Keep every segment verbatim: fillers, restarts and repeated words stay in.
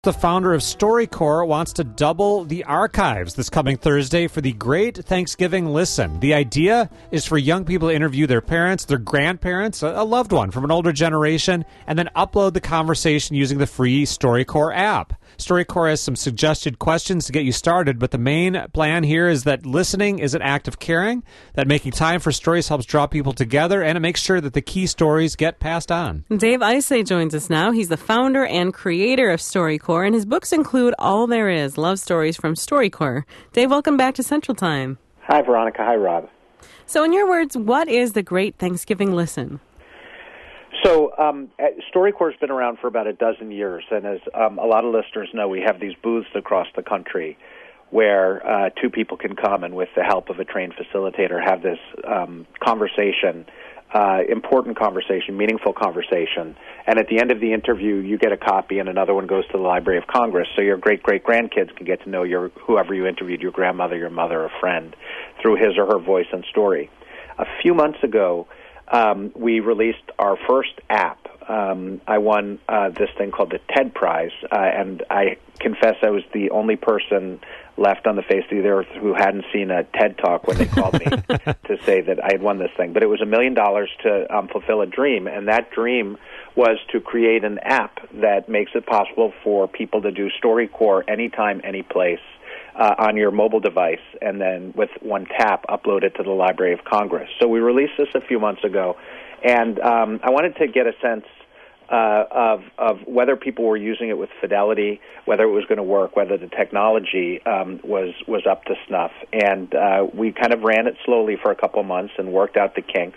The founder of StoryCorps wants to double the archives this coming Thursday for the Great Thanksgiving Listen. The idea is for young people to interview their parents, their grandparents, a loved one from an older generation, and then upload the conversation using the free StoryCorps app. StoryCorps has some suggested questions to get you started, but the main plan here is that listening is an act of caring, that making time for stories helps draw people together, and it makes sure that the key stories get passed on. Dave Isay joins us now. He's the founder and creator of StoryCorps, and his books include All There Is, Love Stories from StoryCorps. Dave, welcome back to Central Time. Hi, Veronica. Hi, Rob. So in your words, what is the Great Thanksgiving Listen? So um, StoryCorps has been around for about a dozen years, and as um, a lot of listeners know, we have these booths across the country where uh, two people can come and with the help of a trained facilitator have this um, conversation, uh, important conversation, meaningful conversation, and at the end of the interview, you get a copy and another one goes to the Library of Congress, so your great-great-grandkids can get to know your whoever you interviewed, your grandmother, your mother, a friend, through his or her voice and story. A few months ago, Um, we released our first app. Um, I won uh, this thing called the TED Prize, uh, and I confess I was the only person left on the face of the earth who hadn't seen a TED Talk when they called me to say that I had won this thing. But it was a million dollars to um, fulfill a dream, and that dream was to create an app that makes it possible for people to do StoryCorps anytime, any place. Uh, on your mobile device, and then with one tap, upload it to the Library of Congress. So we released this a few months ago, and um, I wanted to get a sense uh, of, of whether people were using it with fidelity, whether it was going to work, whether the technology um, was was up to snuff. And uh, we kind of ran it slowly for a couple of months and worked out the kinks,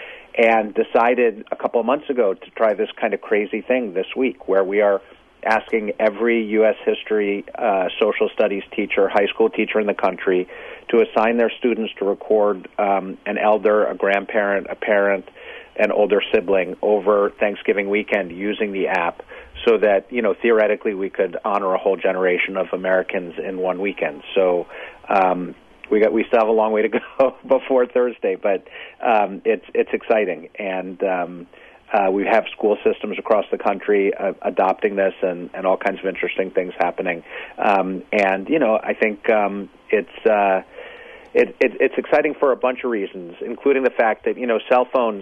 and decided a couple of months ago to try this kind of crazy thing this week, where we are asking every U S history, uh, social studies teacher, high school teacher in the country to assign their students to record um, an elder, a grandparent, a parent, an older sibling over Thanksgiving weekend using the app so that, you know, theoretically we could honor a whole generation of Americans in one weekend. So um, we got we still have a long way to go before Thursday, but um, it's it's exciting. And um Uh, we have school systems across the country uh, adopting this, and, and all kinds of interesting things happening. Um, and you know, I think um, it's uh, it, it, it's exciting for a bunch of reasons, including the fact that you know cell phones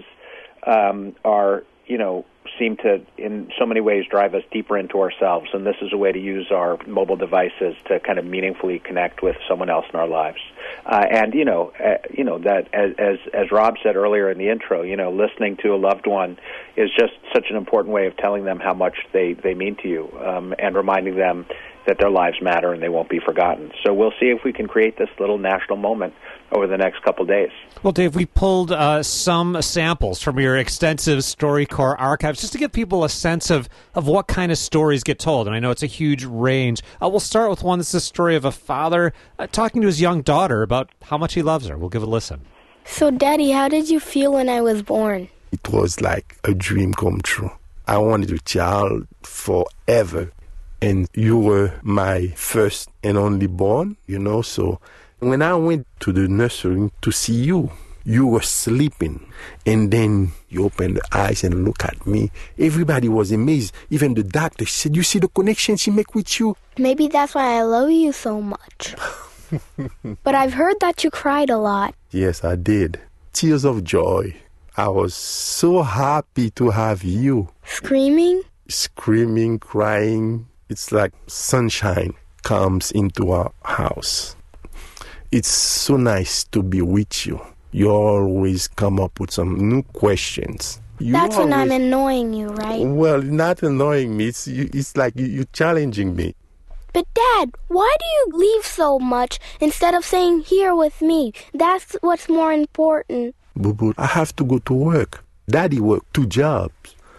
um, are you know seem to in so many ways drive us deeper into ourselves, and this is a way to use our mobile devices to kind of meaningfully connect with someone else in our lives. Uh, and you know, uh, you know that as, as as Rob said earlier in the intro, you know, listening to a loved one is just such an important way of telling them how much they, they mean to you, um, and reminding them that their lives matter and they won't be forgotten. So we'll see if we can create this little national moment over the next couple days. Well, Dave, we pulled uh, some samples from your extensive StoryCorps archives just to give people a sense of, of what kind of stories get told. And I know it's a huge range. Uh, we'll start with one that's the story of a father uh, talking to his young daughter about how much he loves her. We'll give it a listen. So, Daddy, how did you feel when I was born? It was like a dream come true. I wanted a child forever. And you were my first and only born, you know, so when I went to the nursery to see you, you were sleeping, and then you opened the eyes and look at me. Everybody was amazed. Even the doctor said, you see the connection she make with you? Maybe that's why I love you so much. But I've heard that you cried a lot. Yes, I did. Tears of joy. I was so happy to have you. Screaming? Screaming, crying. It's like sunshine comes into our house. It's so nice to be with you. You always come up with some new questions. You That's always, when I'm annoying you, right? Well, not annoying me. It's, you, it's like you, you're challenging me. But, Dad, why do you leave so much instead of saying here with me? That's what's more important. Boo-boo, I have to go to work. Daddy worked two jobs.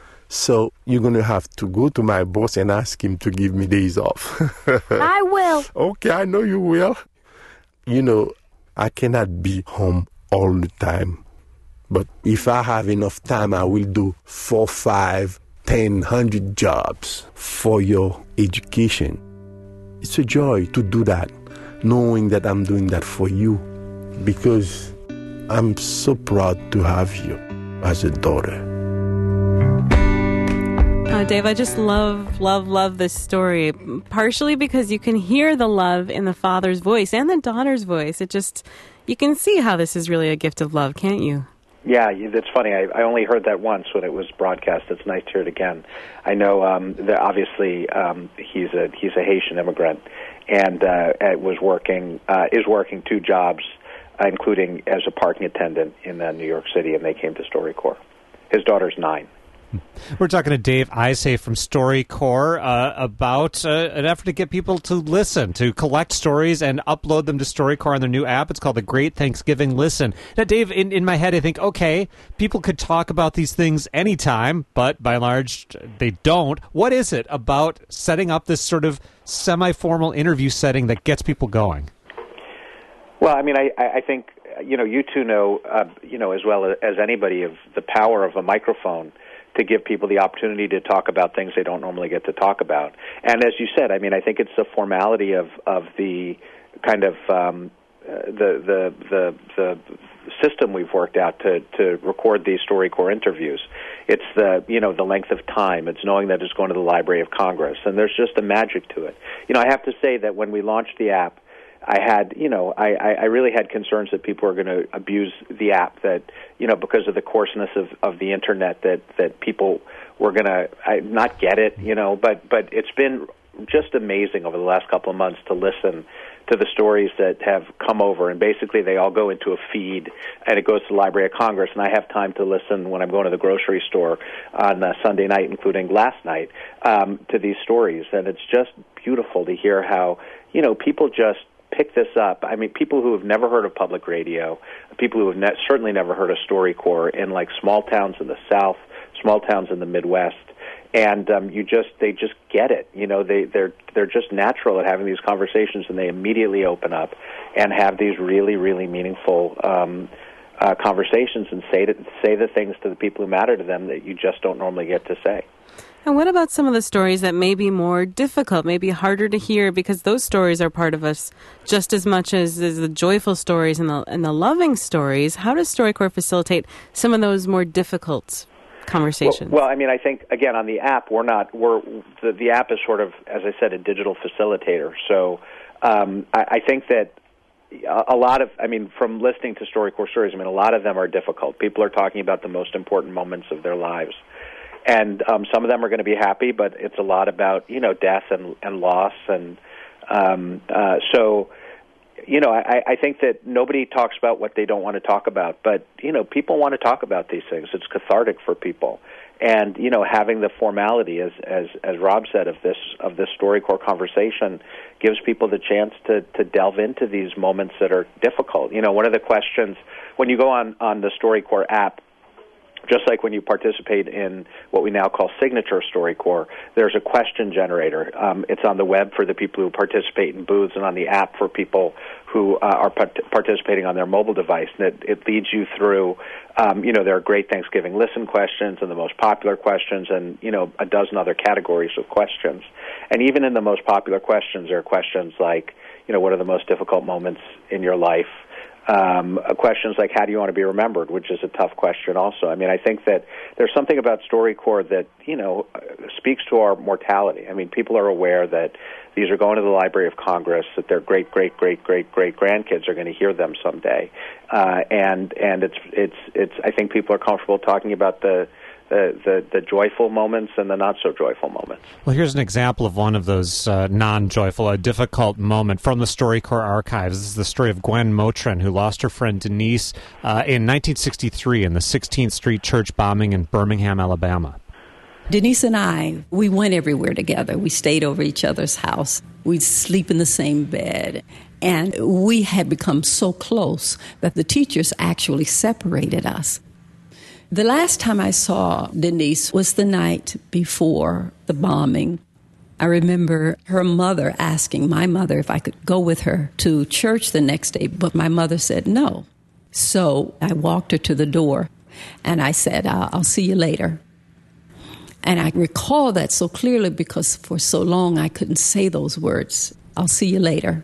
So you're going to have to go to my boss and ask him to give me days off. I will. Okay, I know you will. You know, I cannot be home all the time. But if I have enough time, I will do four, five, ten, hundred jobs for your education. It's a joy to do that, knowing that I'm doing that for you. Because I'm so proud to have you as a daughter. Uh, Dave, I just love, love, love this story, partially because you can hear the love in the father's voice and the daughter's voice. It just, you can see how this is really a gift of love, can't you? Yeah, it's funny. I, I only heard that once when it was broadcast. It's nice to hear it again. I know um, that obviously um, he's a he's a Haitian immigrant and uh, was working uh, is working two jobs, uh, including as a parking attendant in uh, New York City, and they came to StoryCorps. His daughter's nine. We're talking to Dave Isay from StoryCorps uh, about uh, an effort to get people to listen, to collect stories and upload them to StoryCorps on their new app. It's called the Great Thanksgiving Listen. Now, Dave, in, in my head, I think, okay, people could talk about these things anytime, but by and large, they don't. What is it about setting up this sort of semi-formal interview setting that gets people going? Well, I mean, I, I think, you know, you two know, uh, you know, as well as anybody of the power of a microphone to give people the opportunity to talk about things they don't normally get to talk about. And as you said, I mean, I think it's the formality of, of the kind of um, uh, the, the the the system we've worked out to, to record these StoryCorps interviews. It's the, you know, the length of time. It's knowing that it's going to the Library of Congress. And there's just a magic to it. You know, I have to say that when we launched the app, I had, you know, I, I really had concerns that people were going to abuse the app, that, you know, because of the coarseness of, of the Internet, that, that people were going to not get it, you know, but, but it's been just amazing over the last couple of months to listen to the stories that have come over, and basically they all go into a feed, and it goes to the Library of Congress, and I have time to listen when I'm going to the grocery store on uh, Sunday night, including last night, um, to these stories, and it's just beautiful to hear how, you know, people just pick this up. I mean, people who have never heard of public radio, people who have ne- certainly never heard of StoryCorps in like small towns in the South, small towns in the Midwest, and um, you just they just get it. You know, they they're they're just natural at having these conversations, and they immediately open up and have these really really meaningful um, uh, conversations and say to, say the things to the people who matter to them that you just don't normally get to say. And what about some of the stories that may be more difficult, maybe harder to hear, because those stories are part of us just as much as, as the joyful stories and the, and the loving stories? How does StoryCorps facilitate some of those more difficult conversations? Well, well, I mean, I think, again, on the app, we're not, we're, the, the app is sort of, as I said, a digital facilitator. So um, I, I think that a lot of, I mean, from listening to StoryCorps stories, I mean, a lot of them are difficult. People are talking about the most important moments of their lives. And um, some of them are going to be happy, but it's a lot about, you know, death and, and loss. And um, uh, so, you know, I, I think that nobody talks about what they don't want to talk about. But, you know, people want to talk about these things. It's cathartic for people. And, you know, having the formality, as as, as Rob said, of this of this StoryCorps conversation gives people the chance to, to delve into these moments that are difficult. You know, one of the questions, when you go on, on the StoryCorps app, just like when you participate in what we now call Signature StoryCorps, there's a question generator. Um, it's on the web for the people who participate in booths, and on the app for people who uh, are part- participating on their mobile device. And it, it leads you through, um, you know, there are Great Thanksgiving Listen questions and the most popular questions, and, you know, a dozen other categories of questions. And even in the most popular questions, there are questions like, you know, what are the most difficult moments in your life? Um, questions like, how do you want to be remembered, which is a tough question also. I mean, I think that there's something about StoryCorps that, you know, speaks to our mortality. I mean, people are aware that these are going to the Library of Congress, that their great, great, great, great, great grandkids are going to hear them someday. Uh, and and it's, it's, it's, I think people are comfortable talking about the, The, the, the joyful moments and the not-so-joyful moments. Well, here's an example of one of those uh, non-joyful, a difficult moment from the StoryCorps archives. This is the story of Gwen Motrin, who lost her friend Denise uh, in nineteen sixty-three in the sixteenth Street church bombing in Birmingham, Alabama. Denise and I, we went everywhere together. We stayed over each other's house. We'd sleep in the same bed. And we had become so close that the teachers actually separated us. The last time I saw Denise was the night before the bombing. I remember her mother asking my mother if I could go with her to church the next day, but my mother said no. So I walked her to the door, and I said, I'll, I'll see you later. And I recall that so clearly because for so long I couldn't say those words. I'll see you later.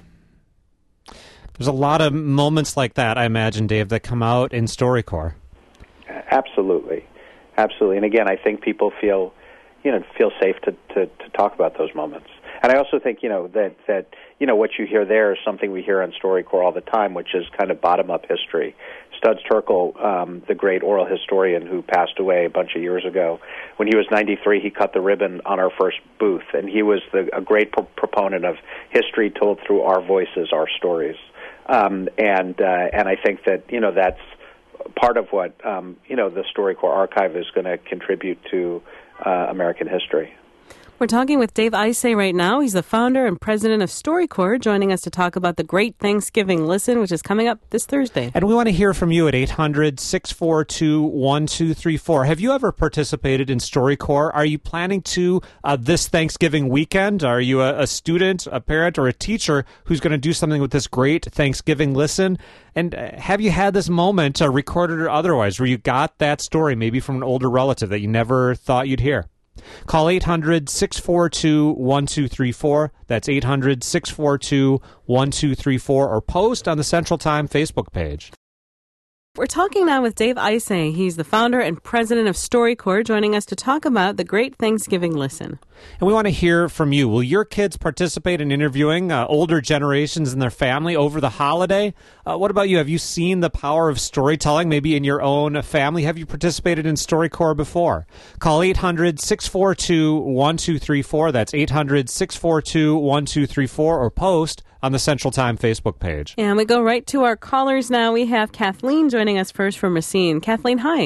There's a lot of moments like that, I imagine, Dave, that come out in StoryCorps. Absolutely. Absolutely. And again, I think people feel, you know, feel safe to, to, to talk about those moments. And I also think, you know, that, that, you know, what you hear there is something we hear on StoryCorps all the time, which is kind of bottom-up history. Studs Terkel, um, the great oral historian who passed away a bunch of years ago, when he was ninety-three, he cut the ribbon on our first booth, and he was the, a great pro- proponent of history told through our voices, our stories. Um, and uh, and I think that, you know, that's part of what, um, you know, the StoryCorps Archive is going to contribute to uh, American history. We're talking with Dave Isay right now. He's the founder and president of StoryCorps, joining us to talk about the Great Thanksgiving Listen, which is coming up this Thursday. And we want to hear from you at eight hundred, six four two, one two three four. Have you ever participated in StoryCorps? Are you planning to uh, this Thanksgiving weekend? Are you a, a student, a parent, or a teacher who's going to do something with this Great Thanksgiving Listen? And uh, have you had this moment, uh, recorded or otherwise, where you got that story maybe from an older relative that you never thought you'd hear? Call eight hundred, six four two, one two three four. That's eight hundred, six four two, one two three four, or post on the Central Time Facebook page. We're talking now with Dave Isay. He's the founder and president of StoryCorps, joining us to talk about the Great Thanksgiving Listen. And we want to hear from you. Will your kids participate in interviewing uh, older generations in their family over the holiday? Uh, what about you? Have you seen the power of storytelling maybe in your own family? Have you participated in StoryCorps before? Call eight hundred, six four two, one two three four. That's eight hundred, six four two, one two three four, or post on the Central Time Facebook page. And we go right to our callers now. We have Kathleen joining us first from Racine. Kathleen, hi.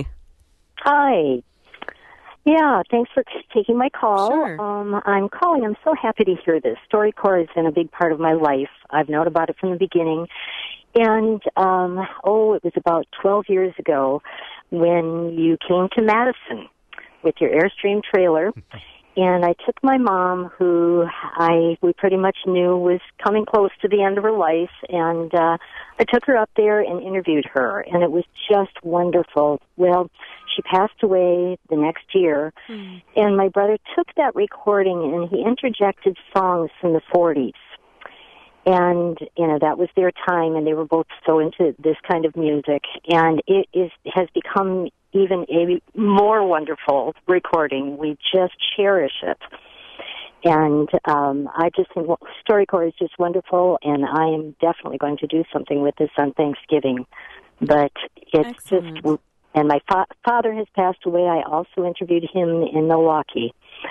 Hi. Yeah, thanks for t- taking my call. Sure. Um, I'm calling. I'm so happy to hear this. StoryCorps has been a big part of my life. I've known about it from the beginning. And, um, oh, it was about twelve years ago when you came to Madison with your Airstream trailer. And I took my mom, who I we pretty much knew was coming close to the end of her life, and uh, I took her up there and interviewed her, and it was just wonderful. Well, she passed away the next year, mm. and my brother took that recording and he interjected songs from the forties. And, you know, that was their time, and they were both so into this kind of music. And it is has become even a more wonderful recording. We just cherish it. And um, I just think well, StoryCorps is just wonderful, and I am definitely going to do something with this on Thanksgiving. But it's Excellent. just... And my fa- father has passed away. I also interviewed him in Milwaukee.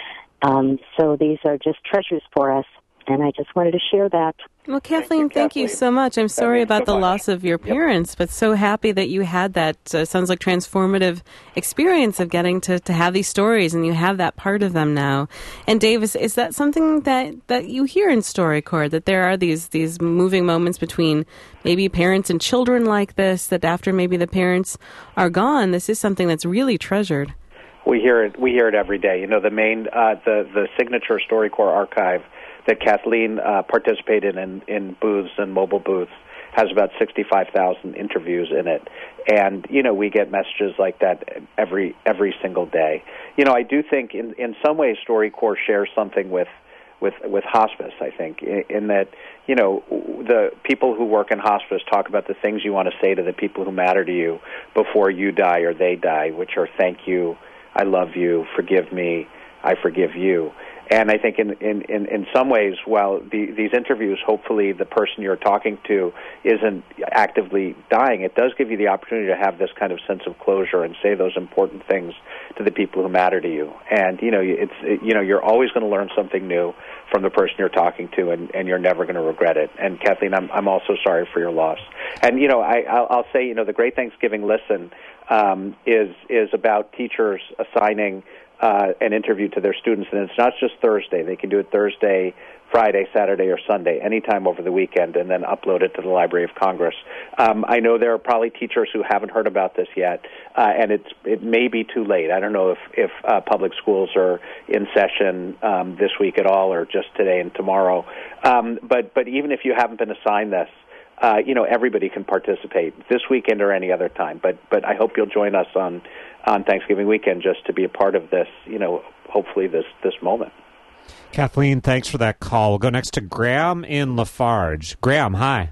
Um, so these are just treasures for us. And I just wanted to share that. Well, Kathleen, thank you, thank you so much. I'm sorry about so the much. loss of your parents, yep. but so happy that you had that, uh, sounds like transformative experience of getting to, to have these stories, and you have that part of them now. And Dave, is, is that something that, that you hear in StoryCorps, that there are these, these moving moments between maybe parents and children like this, that after maybe the parents are gone, this is something that's really treasured? We hear it, we hear it every day. You know, the main, uh, the, the signature StoryCorps archive that Kathleen uh, participated in, in booths and mobile booths has about sixty-five thousand interviews in it. And, you know, we get messages like that every every single day. You know, I do think in, in some ways StoryCorps shares something with, with, with hospice, I think, in, in that, you know, the people who work in hospice talk about the things you want to say to the people who matter to you before you die or they die, which are thank you, I love you, forgive me, I forgive you. And I think in, in, in, in some ways, while the, these interviews, hopefully the person you're talking to isn't actively dying, it does give you the opportunity to have this kind of sense of closure and say those important things to the people who matter to you. And, you know, it's, it, you know, you're always going to learn something new from the person you're talking to, and, and you're never going to regret it. And Kathleen, I'm, I'm also sorry for your loss. And, you know, I, I'll, I'll say, you know, the Great Thanksgiving Listen um, is, is about teachers assigning Uh, an interview to their students, and it's not just Thursday. They can do it Thursday, Friday, Saturday, or Sunday, anytime over the weekend, and then upload it to the Library of Congress. Um, I know there are probably teachers who haven't heard about this yet, uh, and it's it may be too late. I don't know if, if uh, public schools are in session um, this week at all, or just today and tomorrow. Um, but but even if you haven't been assigned this, uh, you know, everybody can participate this weekend or any other time. But but I hope you'll join us on on Thanksgiving weekend just to be a part of this, you know, hopefully this, this moment. Kathleen, thanks for that call. We'll go next to Graham in Lafarge. Graham, hi.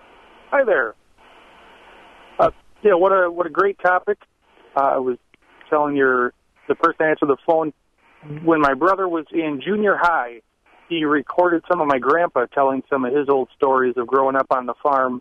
Hi there. Uh, yeah, what a what a great topic. Uh, I was telling your the person that answered the phone when my brother was in junior high, he recorded some of my grandpa telling some of his old stories of growing up on the farm.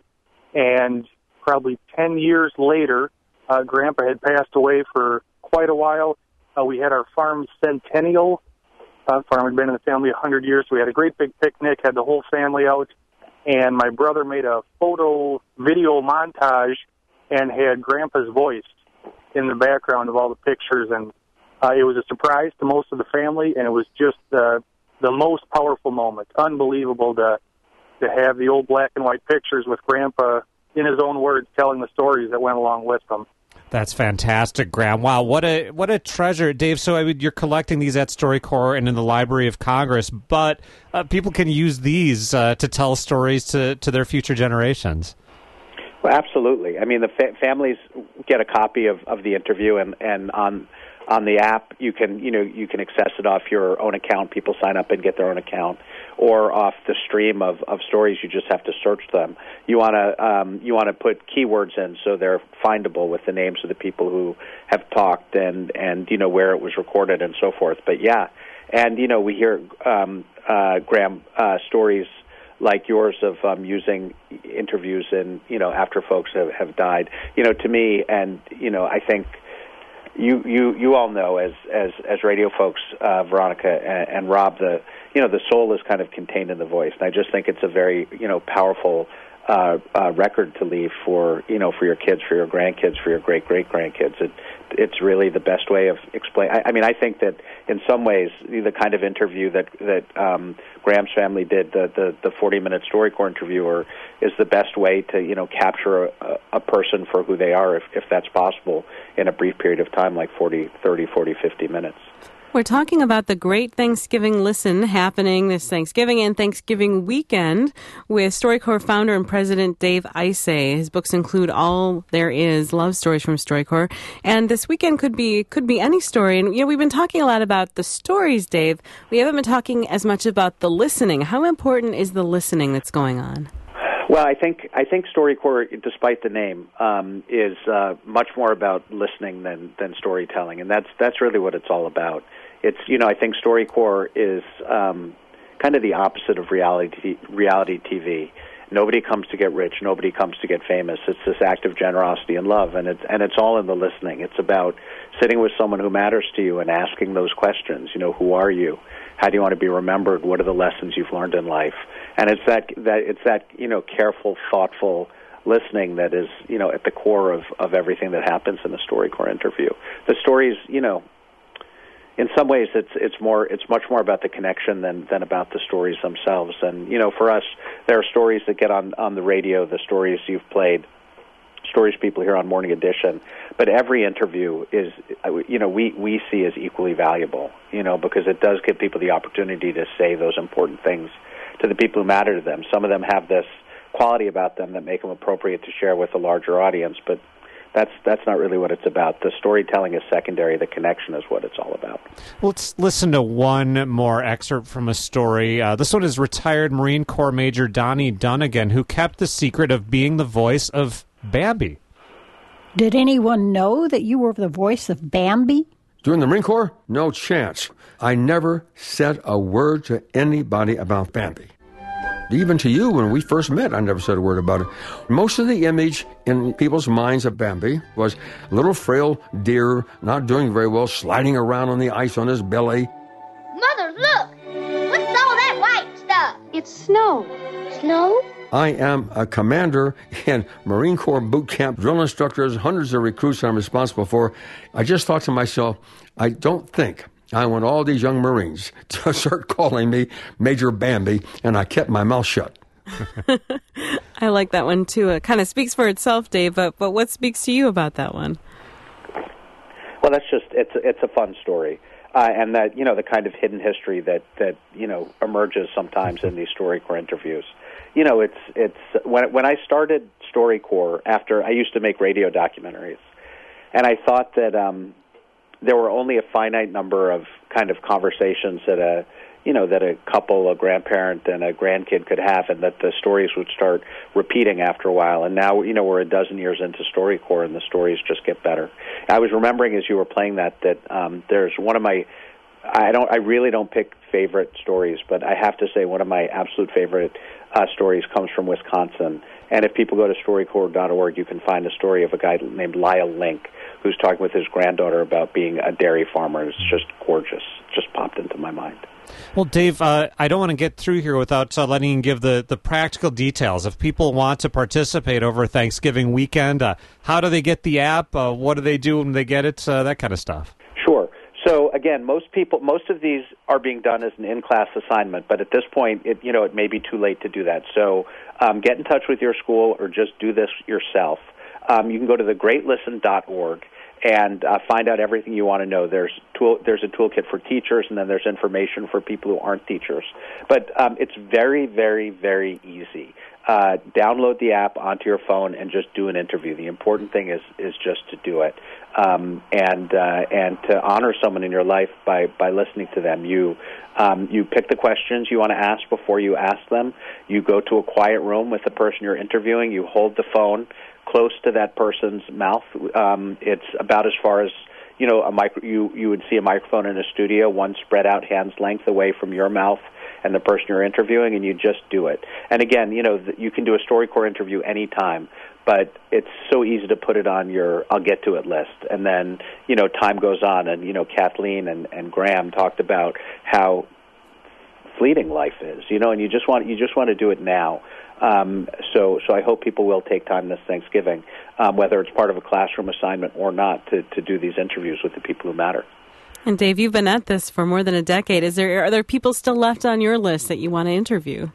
And probably ten years later, uh, Grandpa had passed away for quite a while. Uh, we had our farm centennial. Uh, farm had been in the family one hundred years. So we had a great big picnic, had the whole family out. And my brother made a photo video montage and had Grandpa's voice in the background of all the pictures. And uh, it was a surprise to most of the family, and it was just uh, the most powerful moment. Unbelievable to to have the old black and white pictures with Grandpa, in his own words, telling the stories that went along with them. That's fantastic, Graham. Wow, what a what a treasure, Dave. So I mean, you're collecting these at StoryCorps and in the Library of Congress, but uh, people can use these uh, to tell stories to, to their future generations. Well, absolutely. I mean, the fa- families get a copy of, of the interview, and, and on on the app you can you know you can access it off your own account. People sign up and get their own account, or off the stream of, of stories. You just have to search them. You want to um, you want to put keywords in so they're findable with the names of the people who have talked and, and you know where it was recorded and so forth. But yeah, and you know we hear um, uh, Graham uh, stories like yours of um, using interviews and you know after folks have, have died. You know to me, and you know I think. You, you you all know as as as radio folks, uh, Veronica and, and Rob, the you know the soul is kind of contained in the voice, and I just think it's a very you know powerful uh, uh, record to leave for you know for your kids, for your grandkids, for your great great grandkids. It it's really the best way of explain. I, I mean, I think that in some ways the kind of interview that that um, Graham's family did, the the the forty minute StoryCorps interview, or is the best way to you know capture a, a person for who they are, if if that's possible, in a brief period of time, like forty, thirty, forty, fifty minutes. We're talking about the Great Thanksgiving Listen happening this Thanksgiving and Thanksgiving weekend with StoryCorps founder and president Dave Isay. His books include All There Is, Love Stories from StoryCorps. And this weekend could be could be any story. And, you know, we've been talking a lot about the stories, Dave. We haven't been talking as much about the listening. How important is the listening that's going on? Well, I think I think StoryCorps, despite the name, um, is uh, much more about listening than, than storytelling, and that's that's really what it's all about. It's you know I think StoryCorps is um, kind of the opposite of reality reality T V. Nobody comes to get rich. Nobody comes to get famous. It's this act of generosity and love, and it's and it's all in the listening. It's about sitting with someone who matters to you and asking those questions. You know, who are you? How do you want to be remembered? What are the lessons you've learned in life? And it's that that it's that you know careful, thoughtful listening that is you know at the core of, of everything that happens in a StoryCorps interview. The stories, you know, in some ways, it's it's more it's much more about the connection than than about the stories themselves. And you know, for us, there are stories that get on on the radio, the stories you've played, stories people hear on Morning Edition. But every interview is, you know, we, we see as equally valuable, you know, because it does give people the opportunity to say those important things to the people who matter to them. Some of them have this quality about them that make them appropriate to share with a larger audience, but that's that's not really what it's about. The storytelling is secondary. The connection is what it's all about. Let's listen to one more excerpt from a story. Uh, this one is retired Marine Corps Major Donnie Dunnigan, who kept the secret of being the voice of Bambi. Did anyone know that you were the voice of Bambi? During the Marine Corps? No chance. I never said a word to anybody about Bambi. Even to you, when we first met, I never said a word about it. Most of the image in people's minds of Bambi was a little frail deer, not doing very well, sliding around on the ice on his belly. Mother, look! What's all that white stuff? It's snow. Snow? I am a commander in Marine Corps boot camp, drill instructors, hundreds of recruits I'm responsible for. I just thought to myself, I don't think I want all these young Marines to start calling me Major Bambi, and I kept my mouth shut. I like that one, too. It kind of speaks for itself, Dave, but, but what speaks to you about that one? Well, that's just, it's, it's a fun story. Uh, and that, you know, the kind of hidden history that, that, you know, emerges sometimes in these StoryCorps interviews. You know, it's, it's, when, when I started StoryCorps, after, I used to make radio documentaries, and I thought that, um, there were only a finite number of kind of conversations that a, you know, that a couple, a grandparent and a grandkid could have, and that the stories would start repeating after a while. And now, you know, we're a dozen years into StoryCorps, and the stories just get better. I was remembering as you were playing that that um, there's one of my I don't. I really don't pick favorite stories, but I have to say one of my absolute favorite uh, stories comes from Wisconsin. And if people go to StoryCorps dot org, you can find a story of a guy named Lyle Link who's talking with his granddaughter about being a dairy farmer. It's just gorgeous. Just popped into my mind. Well, Dave, uh, I don't want to get through here without uh, letting you give the, the practical details. If people want to participate over Thanksgiving weekend, uh, how do they get the app? Uh, what do they do when they get it? Uh, that kind of stuff. Sure. So again, most people, most of these are being done as an in-class assignment, but at this point, it, you know, it may be too late to do that. So um, get in touch with your school or just do this yourself. Um, you can go to the great listen dot org and uh, find out everything you want to know. There's tool, there's a toolkit for teachers, and then there's information for people who aren't teachers. But um, it's very, very, very easy. Uh, download the app onto your phone and just do an interview. The important thing is is just to do it, um, and uh, and to honor someone in your life by, by listening to them. You um, you pick the questions you want to ask before you ask them. You go to a quiet room with the person you're interviewing. You hold the phone close to that person's mouth. Um, it's about as far as you know. A micro, you you would see a microphone in a studio, one spread out hand's length away from your mouth and the person you're interviewing, and you just do it. And again, you know, you can do a StoryCorps interview anytime, but it's so easy to put it on your I'll get to it list. And then, you know, time goes on, and, you know, Kathleen and, and Graham talked about how fleeting life is, you know, and you just want you just want to do it now. Um, so, so I hope people will take time this Thanksgiving, um, whether it's part of a classroom assignment or not, to, to do these interviews with the people who matter. And Dave, you've been at this for more than a decade. Is there are there people still left on your list that you want to interview?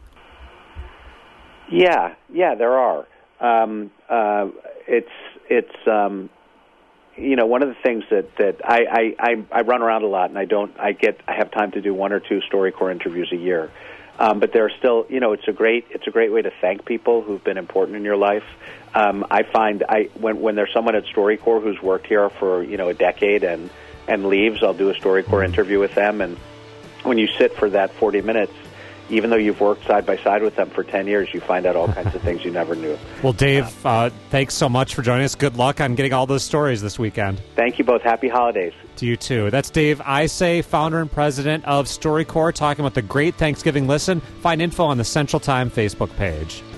Yeah, yeah, there are. Um, uh, it's it's um, you know, one of the things that that I, I, I, I run around a lot, and I don't I get I have time to do one or two StoryCorps interviews a year. Um, but there are still, you know, it's a great it's a great way to thank people who've been important in your life. Um, I find I when when there's someone at StoryCorps who's worked here for you know a decade and and leaves, I'll do a StoryCorps interview with them. And when you sit for that forty minutes, even though you've worked side by side with them for ten years, you find out all kinds of things you never knew. Well, Dave, uh, thanks so much for joining us. Good luck on getting all those stories this weekend. Thank you both. Happy holidays. To you, too. That's Dave Isay, founder and president of StoryCorps, talking about the Great Thanksgiving Listen. Find info on the Central Time Facebook page.